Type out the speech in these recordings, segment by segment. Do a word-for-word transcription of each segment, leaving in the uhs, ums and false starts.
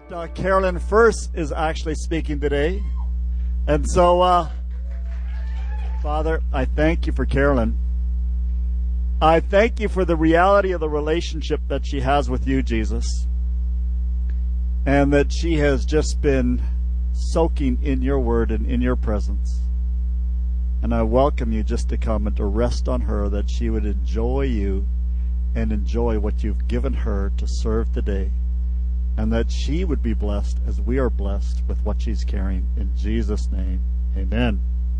Uh, Carolyn First is actually speaking today. And so, uh, Father, I thank you for Carolyn. I thank you for the reality of the relationship that she has with you, Jesus. And that she has just been soaking in your word and in your presence. And I welcome you just to come and to rest on her, that she would enjoy you and enjoy what you've given her to serve today. And that she would be blessed as we are blessed with what she's carrying. In Jesus' name, amen.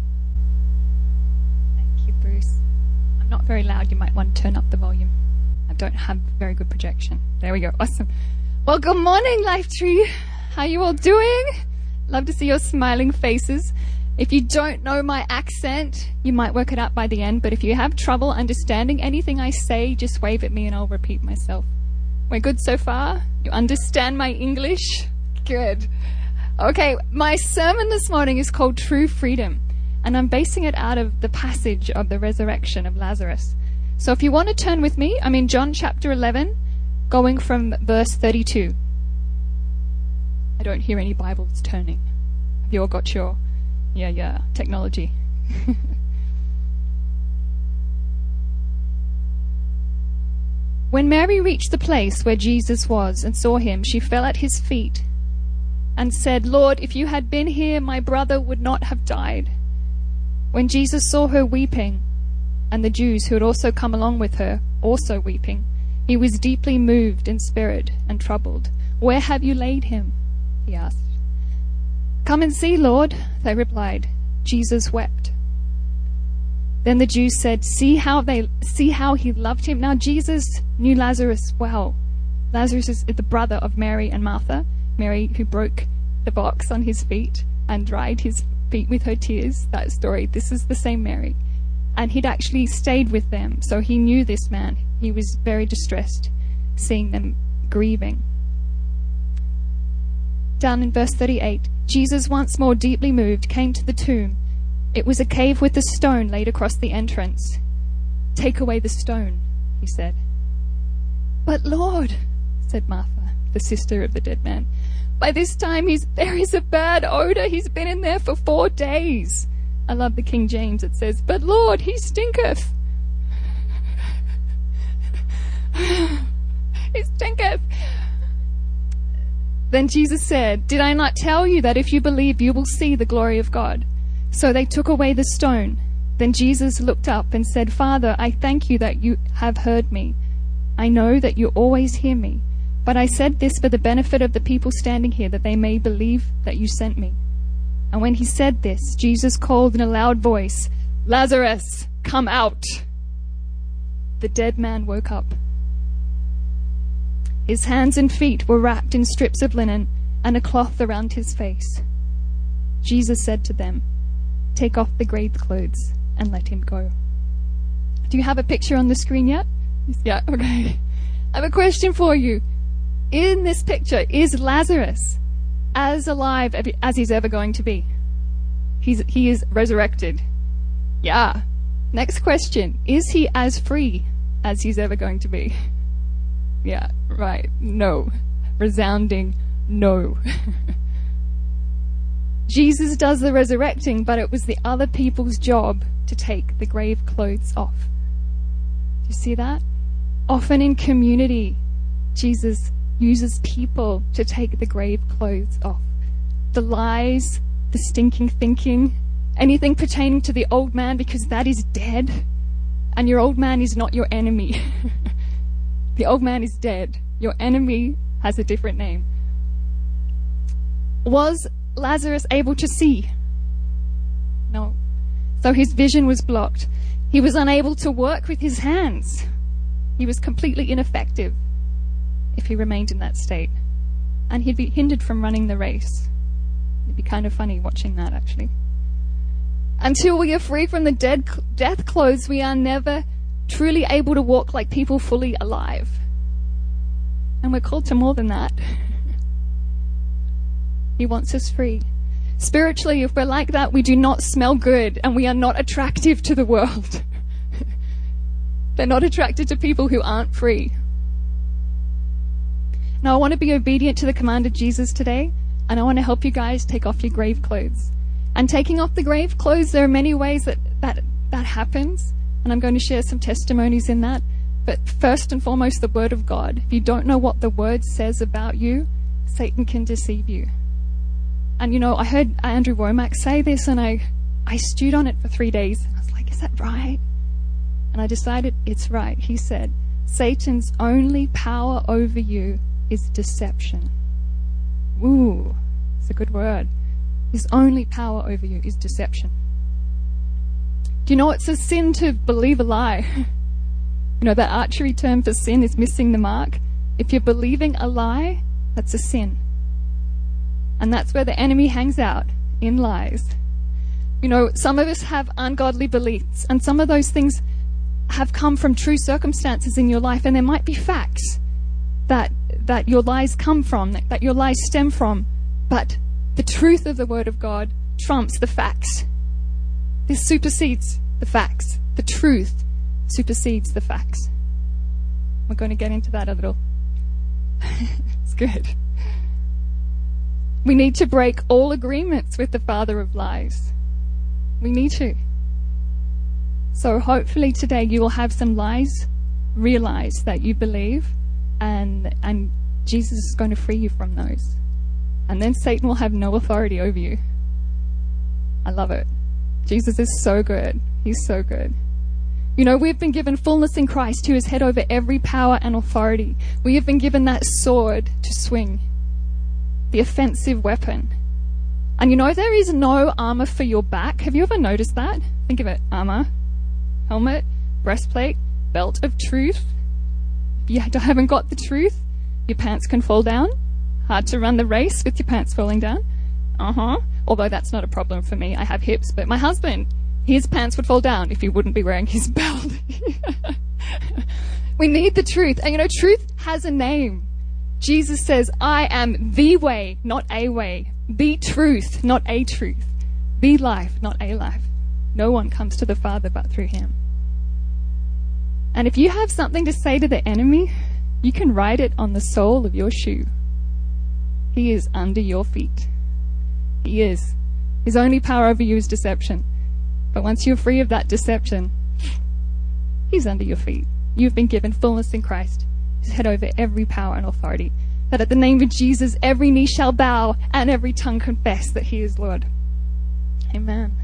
Thank you, Bruce. I'm not very loud. You might want to turn up the volume. I don't have very good projection. There we go. Awesome. Well, good morning, Life Tree. How you all doing? Love to see your smiling faces. If you don't know my accent, you might work it out by the end. But if you have trouble understanding anything I say, just wave at me and I'll repeat myself. We're good so far? You understand my English? Good. Okay, my sermon this morning is called True Freedom, and I'm basing it out of the passage of the resurrection of Lazarus. So if you want to turn with me, I'm in John chapter eleven, going from verse thirty-two. I don't hear any Bibles turning. Have you all got your, yeah, yeah, technology? When Mary reached the place where Jesus was and saw him, she fell at his feet and said, "Lord, if you had been here, my brother would not have died." When Jesus saw her weeping, and the Jews who had also come along with her also weeping, he was deeply moved in spirit and troubled. "Where have you laid him?" he asked. "Come and see, Lord," they replied. Jesus wept. Then the Jews said, see how they see how he loved him. Now Jesus knew Lazarus well. Lazarus is the brother of Mary and Martha. Mary who broke the box on his feet and dried his feet with her tears. That story. This is the same Mary. And he'd actually stayed with them. So he knew this man. He was very distressed seeing them grieving. Down in verse thirty-eight, Jesus, once more deeply moved, came to the tomb. It was a cave with a stone laid across the entrance. "Take away the stone," he said. "But Lord," said Martha, the sister of the dead man, "by this time he's, there is a bad odor. He's been in there for four days. I love the King James. It says, "But Lord, he stinketh." He stinketh. Then Jesus said, "Did I not tell you that if you believe, you will see the glory of God?" So they took away the stone. Then Jesus looked up and said, "Father, I thank you that you have heard me. I know that you always hear me. But I said this for the benefit of the people standing here, that they may believe that you sent me." And when he said this, Jesus called in a loud voice, "Lazarus, come out." The dead man woke up. His hands and feet were wrapped in strips of linen and a cloth around his face. Jesus said to them, "Take off the grave clothes and let him go." Do you have a picture on the screen yet? Yeah, okay. I have a question for you. In this picture, is Lazarus as alive as he's ever going to be? He's, he is resurrected. Yeah. Next question. Is he as free as he's ever going to be? Yeah, right. No. Resounding no. Jesus does the resurrecting, but it was the other people's job to take the grave clothes off. Do you see that? Often in community, Jesus uses people to take the grave clothes off. The lies, the stinking thinking, anything pertaining to the old man, because that is dead. And your old man is not your enemy. The old man is dead. Your enemy has a different name. Was Lazarus able to see? No. So his vision was blocked. He was unable to work with his hands. He was completely ineffective if he remained in that state. And he'd be hindered from running the race. It'd be kind of funny watching that, actually. Until we are free from the dead death clothes, we are never truly able to walk like people fully alive. And we're called to more than that. He wants us free. Spiritually, if we're like that, we do not smell good and we are not attractive to the world. They're not attracted to people who aren't free. Now, I want to be obedient to the command of Jesus today, and I want to help you guys take off your grave clothes. And taking off the grave clothes, there are many ways that that, that happens, and I'm going to share some testimonies in that. But first and foremost, the Word of God. If you don't know what the Word says about you, Satan can deceive you. And, you know, I heard Andrew Womack say this, and I, I stewed on it for three days. And I was like, is that right? And I decided it's right. He said, Satan's only power over you is deception. Ooh, it's a good word. His only power over you is deception. Do you know it's a sin to believe a lie? You know, that archery term for sin is missing the mark. If you're believing a lie, that's a sin. And that's where the enemy hangs out, in lies. You know, some of us have ungodly beliefs, and some of those things have come from true circumstances in your life, and there might be facts that that your lies come from, that, that your lies stem from, but the truth of the Word of God trumps the facts. This supersedes the facts. The truth supersedes the facts. We're going to get into that a little. It's good. We need to break all agreements with the father of lies. We need to. So hopefully today you will have some lies realized that you believe, and and Jesus is going to free you from those. And then Satan will have no authority over you. I love it. Jesus is so good. He's so good. You know, we've been given fullness in Christ, who is head over every power and authority. We have been given that sword to swing, the offensive weapon. And you know, there is no armor for your back. Have you ever noticed that? Think of it. Armor, helmet, breastplate, belt of truth. If you haven't got the truth, your pants can fall down. Hard to run the race with your pants falling down. Uh-huh. Although that's not a problem for me. I have hips. But my husband, his pants would fall down if he wouldn't be wearing his belt. We need the truth. And you know, truth has a name. Jesus says, I am the way, not a way. The truth, not a truth. The life, not a life. No one comes to the Father but through him. And if you have something to say to the enemy, you can write it on the sole of your shoe. He is under your feet. He is. His only power over you is deception. But once you're free of that deception, he's under your feet. You've been given fullness in Christ. He's head over every power and authority. That at the name of Jesus, every knee shall bow and every tongue confess that he is Lord. Amen.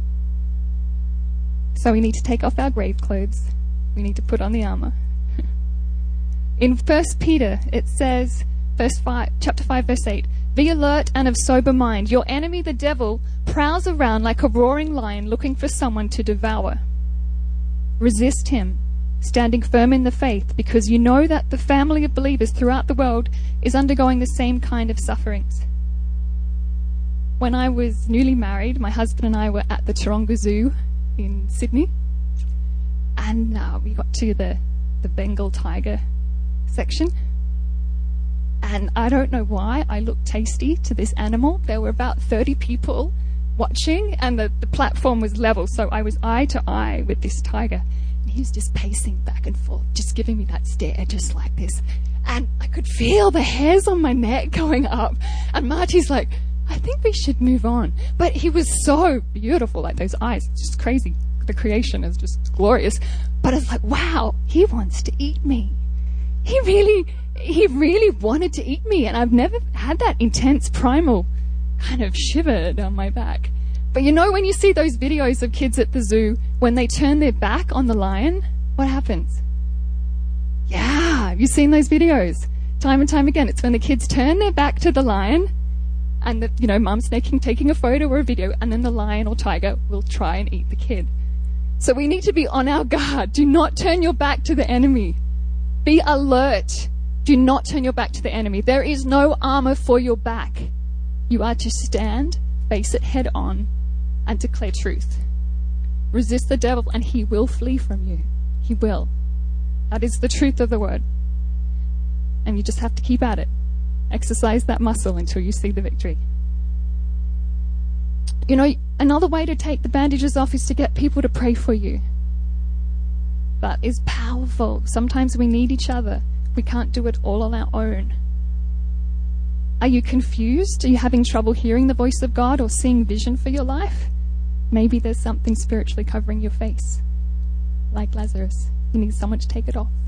So we need to take off our grave clothes. We need to put on the armor. In First Peter, it says, verse five, chapter five, verse eight, be alert and of sober mind. Your enemy, the devil, prowls around like a roaring lion looking for someone to devour. Resist him, standing firm in the faith, because you know that the family of believers throughout the world is undergoing the same kind of sufferings. When I was newly married, my husband and I were at the Taronga Zoo in Sydney, and uh, we got to the, the Bengal tiger section, and I don't know why I looked tasty to this animal. There were about thirty people watching, and the, the platform was level, so I was eye to eye with this tiger. He was just pacing back and forth, just giving me that stare, just like this. And I could feel the hairs on my neck going up. And Marty's like, I think we should move on. But he was so beautiful, like those eyes, just crazy. The creation is just glorious. But it's like, wow, he wants to eat me. He really, he really wanted to eat me. And I've never had that intense primal kind of shiver down my back. But you know, when you see those videos of kids at the zoo, when they turn their back on the lion, what happens? Yeah, have you seen those videos? Time and time again, it's when the kids turn their back to the lion, and the, you know, mum's taking, taking a photo or a video, and then the lion or tiger will try and eat the kid. So we need to be on our guard. Do not turn your back to the enemy. Be alert. Do not turn your back to the enemy. There is no armor for your back. You are to stand, face it head on, and declare truth. Resist the devil and he will flee from you. He will. That is the truth of the word. And you just have to keep at it. Exercise that muscle until you see the victory. You know, another way to take the bandages off is to get people to pray for you. That is powerful. Sometimes we need each other. We can't do it all on our own. Are you confused? Are you having trouble hearing the voice of God or seeing vision for your life? Maybe there's something spiritually covering your face. Like Lazarus, you need someone to take it off.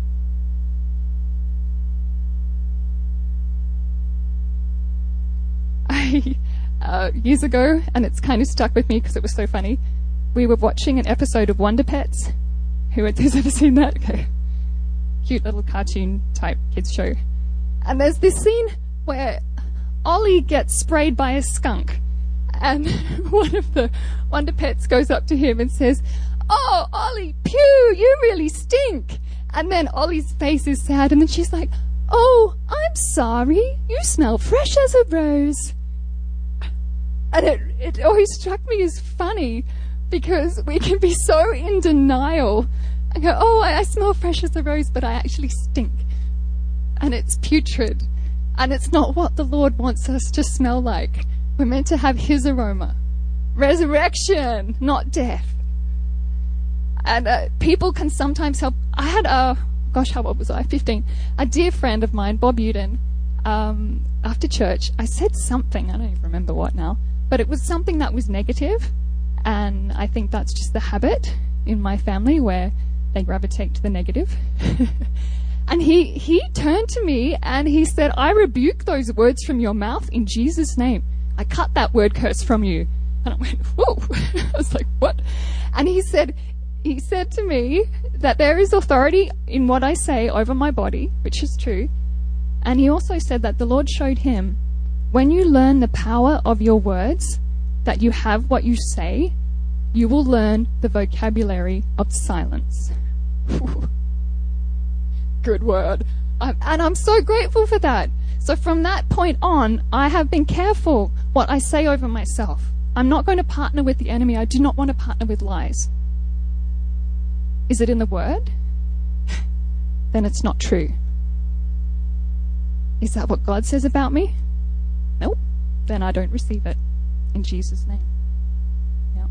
I, uh, years ago, and it's kind of stuck with me because it was so funny, we were watching an episode of Wonder Pets. Who has ever seen that? Okay. Cute little cartoon type kids show. And there's this scene where Ollie gets sprayed by a skunk, and one of the Wonder Pets goes up to him and says, "Oh, Ollie, pew, you really stink." And then Ollie's face is sad, and then she's like, "Oh, I'm sorry, you smell fresh as a rose." And it, it always struck me as funny, because we can be so in denial and go, "Oh, I, I smell fresh as a rose, but I actually stink. And it's putrid. And it's not what the Lord wants us to smell like. We're meant to have His aroma. Resurrection, not death." And uh, people can sometimes help. I had a, gosh, how old was I? fifteen. A dear friend of mine, Bob Uden, um, after church, I said something, I don't even remember what now, but it was something that was negative. And I think that's just the habit in my family where they gravitate to the negative. And he, he turned to me and he said, "I rebuke those words from your mouth in Jesus' name. I cut that word curse from you." And I went, "Whoa." I was like, "What?" And he said, he said to me that there is authority in what I say over my body, which is true. And he also said that the Lord showed him, when you learn the power of your words, that you have what you say, you will learn the vocabulary of silence. Good word. I'm, and I'm so grateful for that. So from that point on, I have been careful what I say over myself. I'm not going to partner with the enemy. I do not want to partner with lies. Is it in the Word? Then it's not true. Is that what God says about me? Nope. Then I don't receive it. In Jesus' name. Yeah.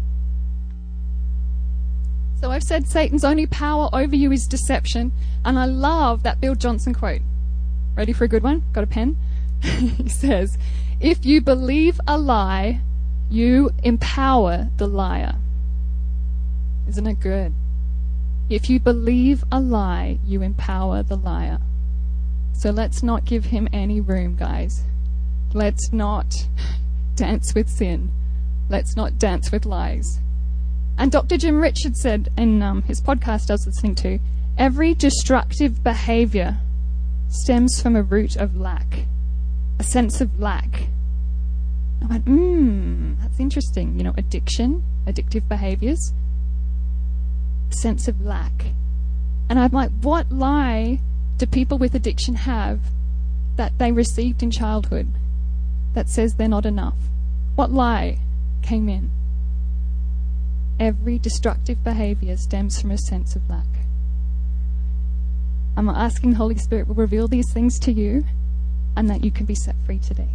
So I've said Satan's only power over you is deception. And I love that Bill Johnson quote. Ready for a good one? Got a pen? He says, "If you believe a lie, you empower the liar." Isn't it good? If you believe a lie, you empower the liar. So let's not give him any room, guys. Let's not dance with sin. Let's not dance with lies. And Doctor Jim Richards said in um, his podcast I was listening to, every destructive behavior stems from a root of lack, a sense of lack. I went, mmm, that's interesting. You know, addiction, addictive behaviors, sense of lack. And I'm like, what lie do people with addiction have that they received in childhood that says they're not enough? What lie came in? Every destructive behavior stems from a sense of lack. I'm asking the Holy Spirit will reveal these things to you and that you can be set free today.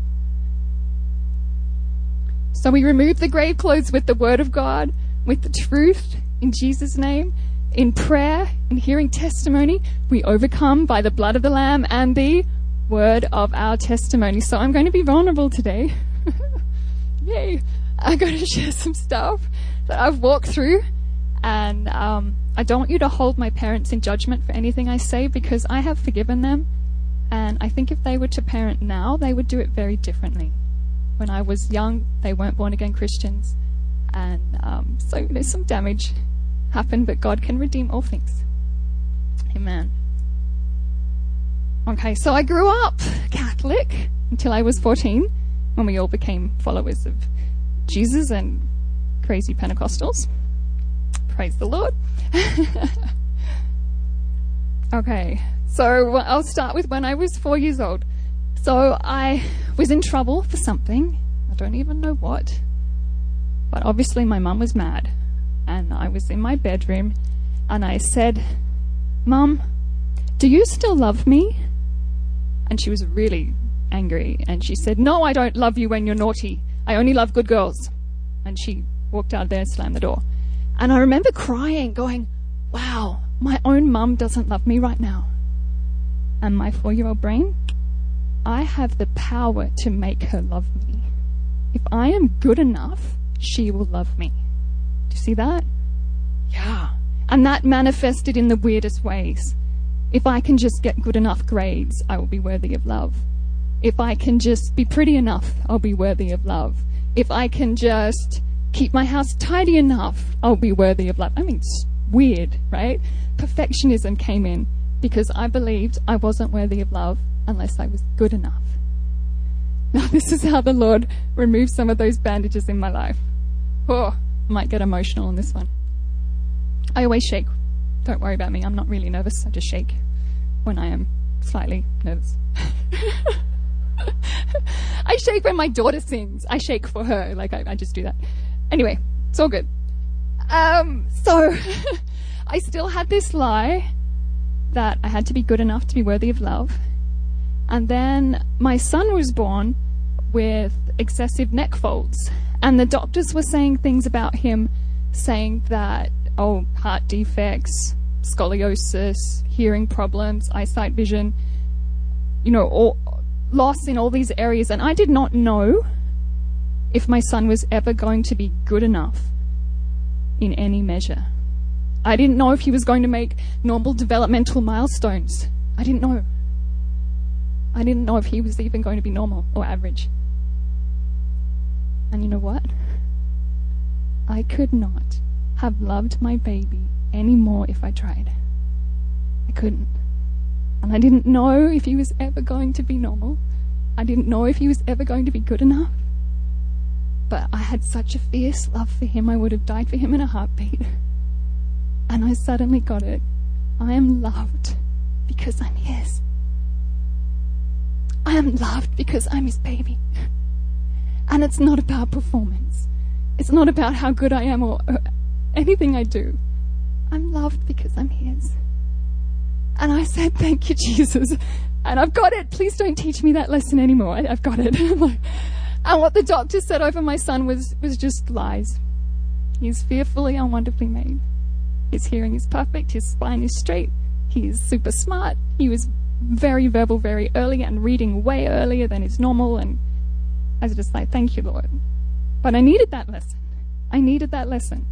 So we remove the grave clothes with the Word of God, with the truth in Jesus' name, in prayer, in hearing testimony. We overcome by the blood of the Lamb and the word of our testimony. So I'm going to be vulnerable today. Yay. I'm going to share some stuff that I've walked through. And um, I don't want you to hold my parents in judgment for anything I say, because I have forgiven them. And I think if they were to parent now, they would do it very differently. When I was young, they weren't born-again Christians. And um, so there's some damage happened, but God can redeem all things. Amen. Okay, so I grew up Catholic until I was fourteen, when we all became followers of Jesus and crazy Pentecostals. Praise the Lord. Okay, so I'll start with when I was four years old. So I was in trouble for something. I don't even know what. But obviously my mum was mad. And I was in my bedroom and I said, "Mum, do you still love me?" And she was really angry. And she said, "No, I don't love you when you're naughty. I only love good girls." And she walked out there and slammed the door. And I remember crying, going, wow, my own mum doesn't love me right now. And my four-year-old brain I have the power to make her love me. If I am good enough, she will love me. Do you see that? Yeah. And that manifested in the weirdest ways. If I can just get good enough grades, I will be worthy of love. If I can just be pretty enough, I'll be worthy of love. If I can just keep my house tidy enough, I'll be worthy of love. I mean, it's weird, right? Perfectionism came in because I believed I wasn't worthy of love unless I was good enough. Now, this is how the Lord removed some of those bandages in my life. Oh, I might get emotional on this one. I always shake. Don't worry about me. I'm not really nervous. I just shake when I am slightly nervous. I shake when my daughter sings. I shake for her. Like, I, I just do that. Anyway, it's all good. Um, so, I still had this lie that I had to be good enough to be worthy of love. And then my son was born with excessive neck folds. And the doctors were saying things about him, saying that, oh, heart defects, scoliosis, hearing problems, eyesight, vision, you know, all, loss in all these areas. And I did not know if my son was ever going to be good enough in any measure. I didn't know if he was going to make normal developmental milestones. I didn't know. I didn't know if he was even going to be normal or average. And you know what? I could not have loved my baby any more if I tried. I couldn't. And I didn't know if he was ever going to be normal. I didn't know if he was ever going to be good enough. But I had such a fierce love for him, I would have died for him in a heartbeat. And I suddenly got it. I am loved because I'm his. I am loved because I'm his baby. And it's not about performance. It's not about how good I am or, or anything I do. I'm loved because I'm his. And I said, thank you, Jesus. And I've got it. Please don't teach me that lesson anymore. I, I've got it. And what the doctor said over my son was, was just lies. He's fearfully and wonderfully made. His hearing is perfect. His spine is straight. He is super smart. He was very verbal very early and reading way earlier than is normal. And I was just like, thank you, Lord. But I needed that lesson. I needed that lesson.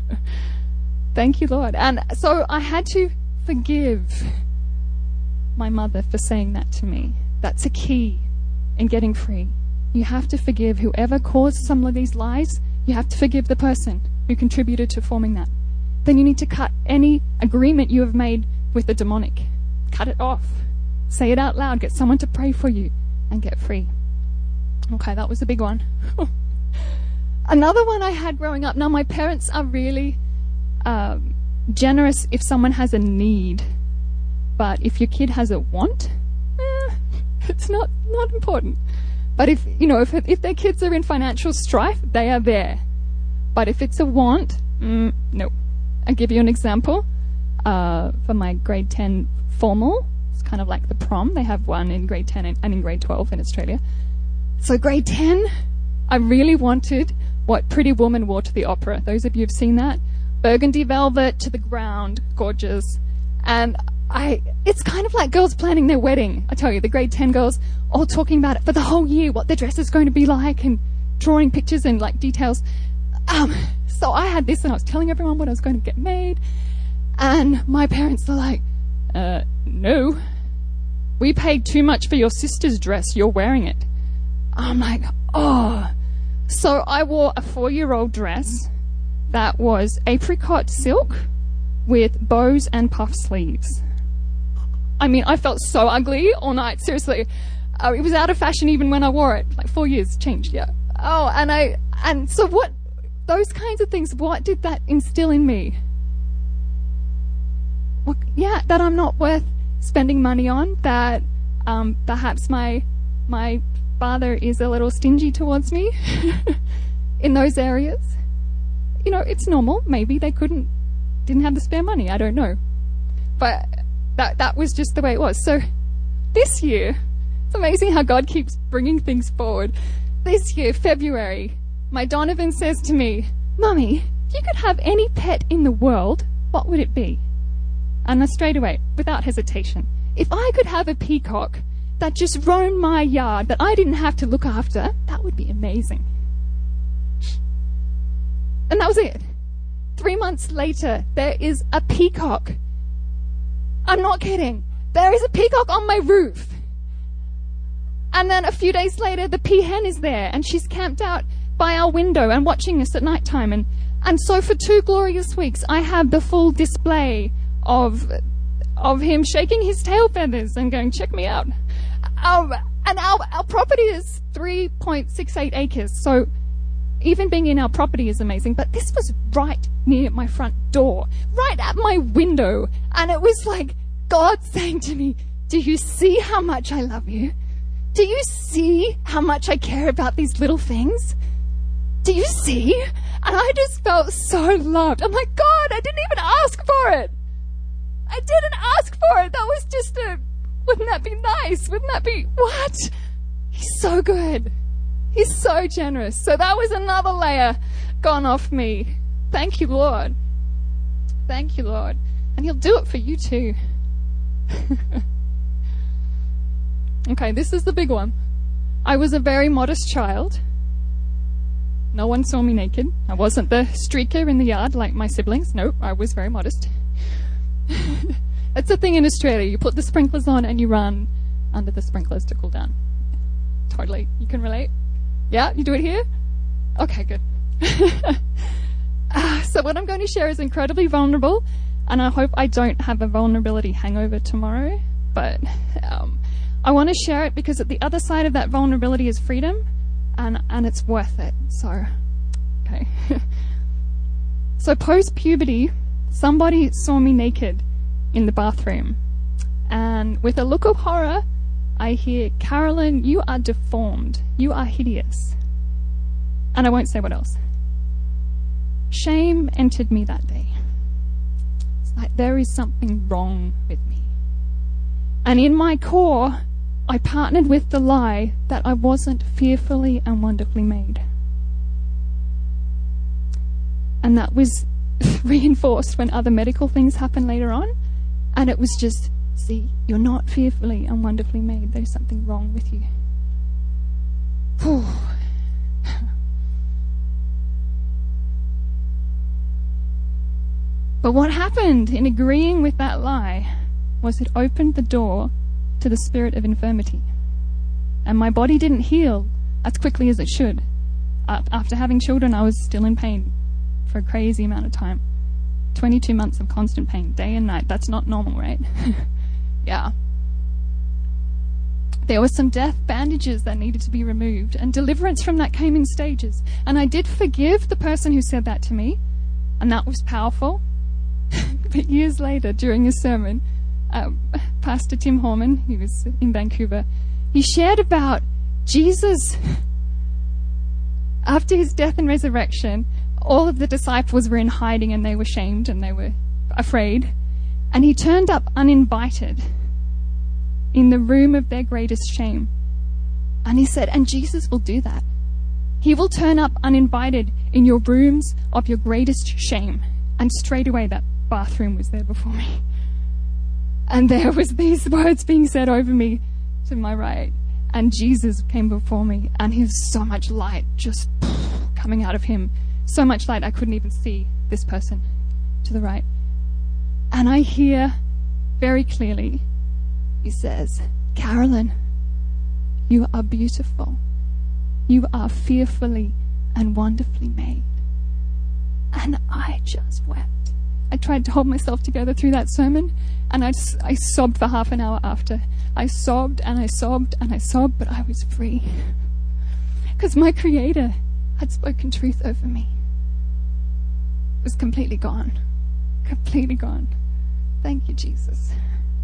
Thank you, Lord. And so I had to forgive my mother for saying that to me. That's a key in getting free. You have to forgive whoever caused some of these lies. You have to forgive the person who contributed to forming that. Then you need to cut any agreement you have made with the demonic. Cut it off. Say it out loud. Get someone to pray for you and get free. Okay, that was a big one. Another one I had growing up. Now, my parents are really um, generous if someone has a need. But if your kid has a want, eh, it's not, not important. But if, you know, if, if their kids are in financial strife, they are there. But if it's a want, mm, no. I'll give you an example. Uh, for my grade ten formal, it's kind of like the prom. They have one in grade ten and, and in grade twelve in Australia. So grade ten, I really wanted what Pretty Woman wore to the opera. Those of you who've seen that. Burgundy velvet to the ground, gorgeous. And I, it's kind of like girls planning their wedding. I tell you, the grade ten girls all talking about it for the whole year, what their dress is going to be like and drawing pictures and like details. Um, so I had this and I was telling everyone what I was going to get made. And my parents are like, uh, no, we paid too much for your sister's dress. You're wearing it. I'm like, oh. So I wore a four-year-old dress that was apricot silk with bows and puff sleeves. I mean, I felt so ugly all night. Seriously. Uh, it was out of fashion even when I wore it. Like four years changed, yeah. Oh, and I, and so what, those kinds of things, what did that instill in me? Well, yeah, that I'm not worth spending money on, that um, perhaps my my father is a little stingy towards me in those areas. You know, it's normal. Maybe they couldn't, didn't have the spare money. I don't know. But that that was just the way it was. So this year, it's amazing how God keeps bringing things forward. This year, February, my Donovan says to me, Mummy, if you could have any pet in the world, what would it be? And I straight away, without hesitation, if I could have a peacock that just roamed my yard that I didn't have to look after, that would be amazing. And that was it. Three months later, there is a peacock. I'm not kidding. There is a peacock on my roof. And then a few days later, the peahen is there, and she's camped out by our window and watching us at night time. And, and so for two glorious weeks, I have the full display of of him shaking his tail feathers and going, check me out. Um, and our, our property is three point six eight acres. So even being in our property is amazing. But this was right near my front door, right at my window. And it was like God saying to me, do you see how much I love you? Do you see how much I care about these little things? Do you see? And I just felt so loved. I'm like, God, I didn't even ask for it. I didn't ask for it. That was just a, wouldn't that be nice? Wouldn't that be, what? He's so good. He's so generous. So that was another layer gone off me. Thank you, Lord. Thank you, Lord. And he'll do it for you too. Okay, this is the big one. I was a very modest child. No one saw me naked. I wasn't the streaker in the yard like my siblings. Nope, I was very modest. That's a thing in Australia. You put the sprinklers on and you run under the sprinklers to cool down. Totally. You can relate? Yeah? You do it here? Okay, good. uh, so what I'm going to share is incredibly vulnerable, and I hope I don't have a vulnerability hangover tomorrow, but um, I want to share it because at the other side of that vulnerability is freedom, and, and it's worth it. So, okay. So post-puberty, somebody saw me naked in the bathroom, and with a look of horror, I hear, Carolyn, you are deformed. You are hideous. And I won't say what else. Shame entered me that day. It's like there is something wrong with me. And in my core, I partnered with the lie that I wasn't fearfully and wonderfully made. And that was reinforced when other medical things happened later on. And it was just, see, you're not fearfully and wonderfully made. There's something wrong with you. Whew. But what happened in agreeing with that lie was it opened the door to the spirit of infirmity. And my body didn't heal as quickly as it should. Uh, after having children, I was still in pain for a crazy amount of time. twenty-two months of constant pain, day and night. That's not normal, right? Yeah. There were some death bandages that needed to be removed, and deliverance from that came in stages. And I did forgive the person who said that to me, and that was powerful. But years later, during a sermon, um, Pastor Tim Horman, he was in Vancouver, he shared about Jesus. After his death and resurrection, all of the disciples were in hiding and they were shamed and they were afraid. And he turned up uninvited in the room of their greatest shame. And he said, and Jesus will do that. He will turn up uninvited in your rooms of your greatest shame. And straight away that bathroom was there before me. And there was these words being said over me to my right. And Jesus came before me, and he was so much light just coming out of him. So much light I couldn't even see this person to the right. And I hear very clearly, he says, Carolyn, you are beautiful. You are fearfully and wonderfully made. And I just wept. I tried to hold myself together through that sermon, and I, I sobbed for half an hour after. I sobbed and I sobbed and I sobbed, but I was free. Because my Creator had spoken truth over me. It was completely gone. Completely gone. Thank you, Jesus.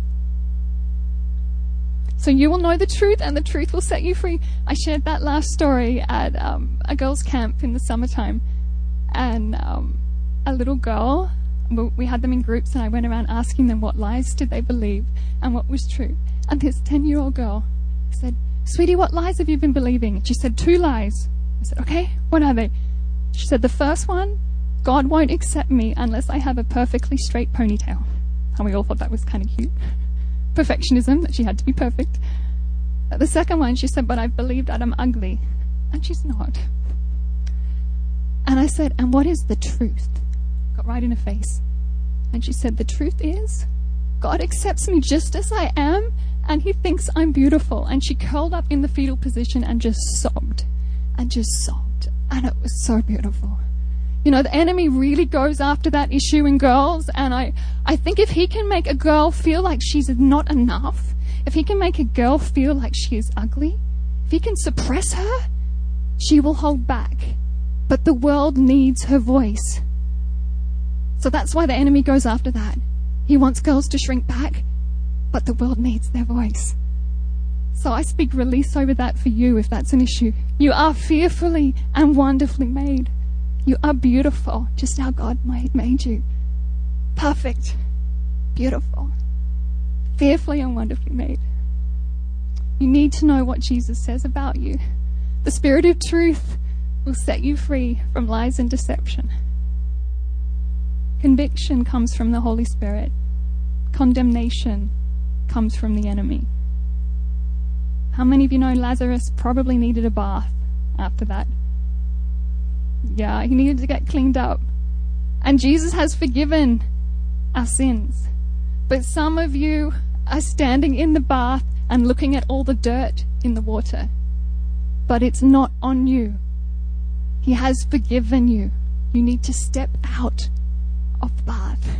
So you will know the truth, and the truth will set you free. I shared that last story at um, a girls' camp in the summertime. And um, a little girl, we had them in groups, and I went around asking them what lies did they believe and what was true. And this ten-year-old girl said, sweetie, what lies have you been believing? And she said, two lies. I said, okay, what are they? She said, the first one, God won't accept me unless I have a perfectly straight ponytail. And we all thought that was kind of cute. Perfectionism, that she had to be perfect. The second one, she said, but I've believed that I'm ugly. And she's not. And I said, and what is the truth? Got right in her face. And she said, the truth is, God accepts me just as I am, and he thinks I'm beautiful. And she curled up in the fetal position and just sobbed. And just sobbed. And it was so beautiful. You know, the enemy really goes after that issue in girls. And I, I think if he can make a girl feel like she's not enough, if he can make a girl feel like she is ugly, if he can suppress her, she will hold back. But the world needs her voice. So that's why the enemy goes after that. He wants girls to shrink back, but the world needs their voice. So I speak release over that for you if that's an issue. You are fearfully and wonderfully made. You are beautiful, just how God made you. Perfect. Beautiful. Fearfully and wonderfully made. You need to know what Jesus says about you. The Spirit of truth will set you free from lies and deception. Conviction comes from the Holy Spirit. Condemnation comes from the enemy. How many of you know Lazarus probably needed a bath after that? Yeah, he needed to get cleaned up. And Jesus has forgiven our sins. But some of you are standing in the bath and looking at all the dirt in the water. But it's not on you. He has forgiven you. You need to step out of the bath.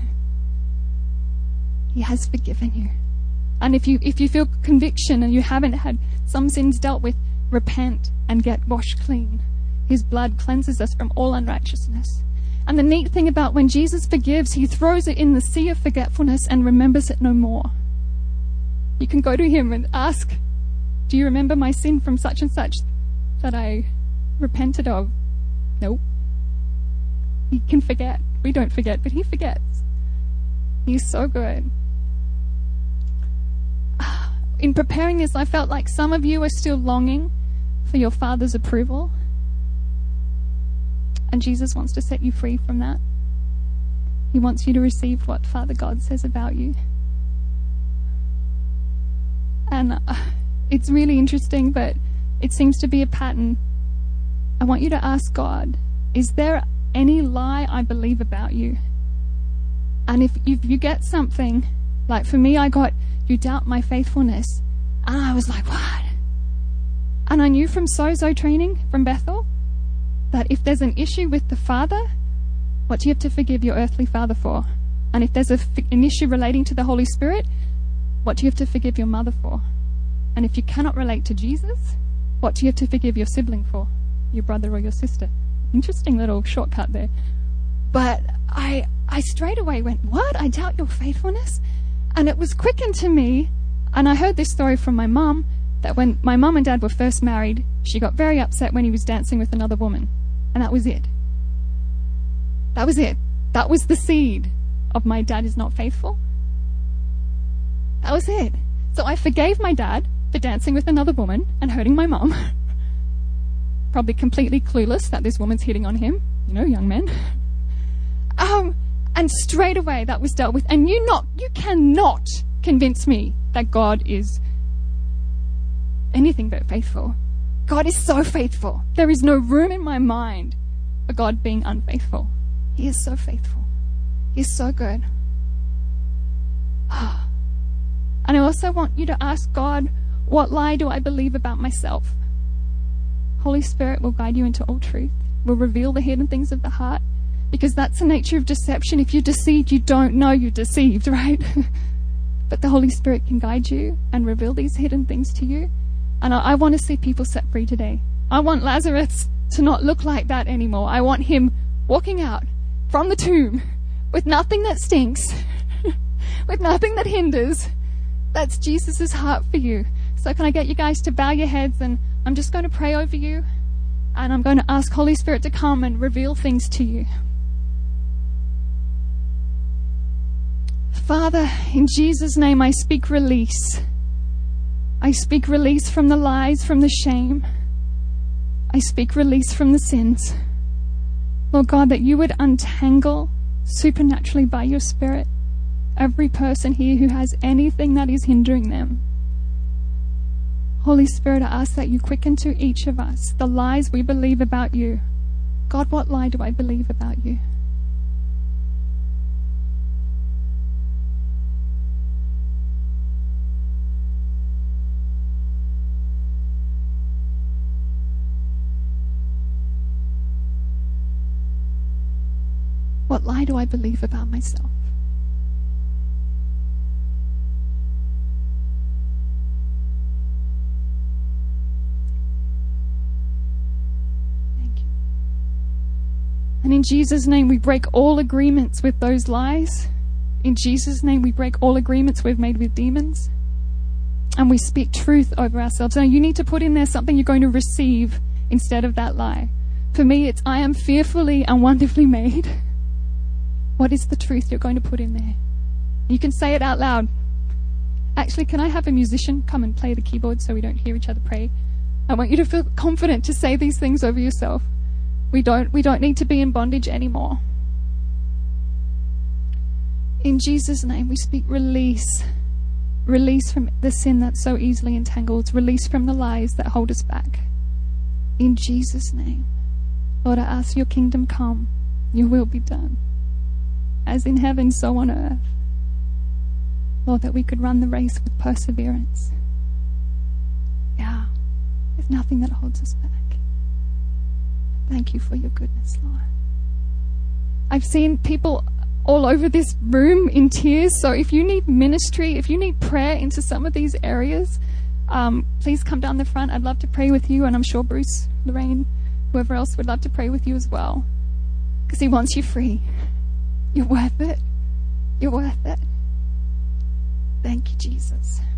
He has forgiven you. And if you if you feel conviction and you haven't had some sins dealt with, repent and get washed clean. His blood cleanses us from all unrighteousness. And the neat thing about when Jesus forgives, he throws it in the sea of forgetfulness and remembers it no more. You can go to him and ask, do you remember my sin from such and such that I repented of? Nope. He can forget. We don't forget, but he forgets. He's so good. In preparing this, I felt like some of you are still longing for your Father's approval. And Jesus wants to set you free from that. He wants you to receive what Father God says about you. And uh, it's really interesting, but it seems to be a pattern. I want you to ask God, is there any lie I believe about you? And if, if you get something, like for me, I got, you doubt my faithfulness. And I was like, what? And I knew from Sozo training from Bethel that if there's an issue with the Father, what do you have to forgive your earthly father for? And if there's a, an issue relating to the Holy Spirit, what do you have to forgive your mother for? And if you cannot relate to Jesus, what do you have to forgive your sibling for? Your brother or your sister? Interesting little shortcut there. But I I straight away went, what? I doubt your faithfulness? And it was quickened to me, and I heard this story from my mum, that when my mum and dad were first married, she got very upset when he was dancing with another woman. And that was it. That was it. That was the seed of my dad is not faithful. That was it. So I forgave my dad for dancing with another woman and hurting my mum. Probably completely clueless that this woman's hitting on him. You know, young men. Um, and straight away that was dealt with. And you not, you cannot convince me that God is anything but faithful. God is so faithful. There is no room in my mind for God being unfaithful. He is so faithful. He is so good. And I also want you to ask God, what lie do I believe about myself? Holy Spirit will guide you into all truth, will reveal the hidden things of the heart, because that's the nature of deception. If you're deceived, you don't know you're deceived, right? But the Holy Spirit can guide you and reveal these hidden things to you. And I, I want to see people set free today. I want Lazarus to not look like that anymore. I want him walking out from the tomb with nothing that stinks, with nothing that hinders. That's Jesus' heart for you. So can I get you guys to bow your heads, and I'm just going to pray over you, and I'm going to ask Holy Spirit to come and reveal things to you. Father, in Jesus' name, I speak release. I speak release from the lies, from the shame. I speak release from the sins. Lord God, that you would untangle supernaturally by your Spirit every person here who has anything that is hindering them. Holy Spirit, I ask that you quicken to each of us the lies we believe about you. God, what lie do I believe about you? What lie do I believe about myself? Thank you. And in Jesus' name, we break all agreements with those lies. In Jesus' name, we break all agreements we've made with demons. And we speak truth over ourselves. Now, you need to put in there something you're going to receive instead of that lie. For me, it's I am fearfully and wonderfully made. What is the truth you're going to put in there? You can say it out loud. Actually, can I have a musician come and play the keyboard so we don't hear each other pray? I want you to feel confident to say these things over yourself. We don't, we don't need to be in bondage anymore. In Jesus' name, we speak release. Release from the sin that so easily entangles. Release from the lies that hold us back. In Jesus' name. Lord, I ask your kingdom come. Your will be done. As in heaven, so on earth. Lord, that we could run the race with perseverance. Yeah, there's nothing that holds us back. Thank you for your goodness, Lord. I've seen people all over this room in tears, so if you need ministry, if you need prayer into some of these areas, um, please come down the front. I'd love to pray with you, and I'm sure Bruce, Lorraine, whoever else would love to pray with you as well, because he wants you free. You're worth it. You're worth it. Thank you, Jesus.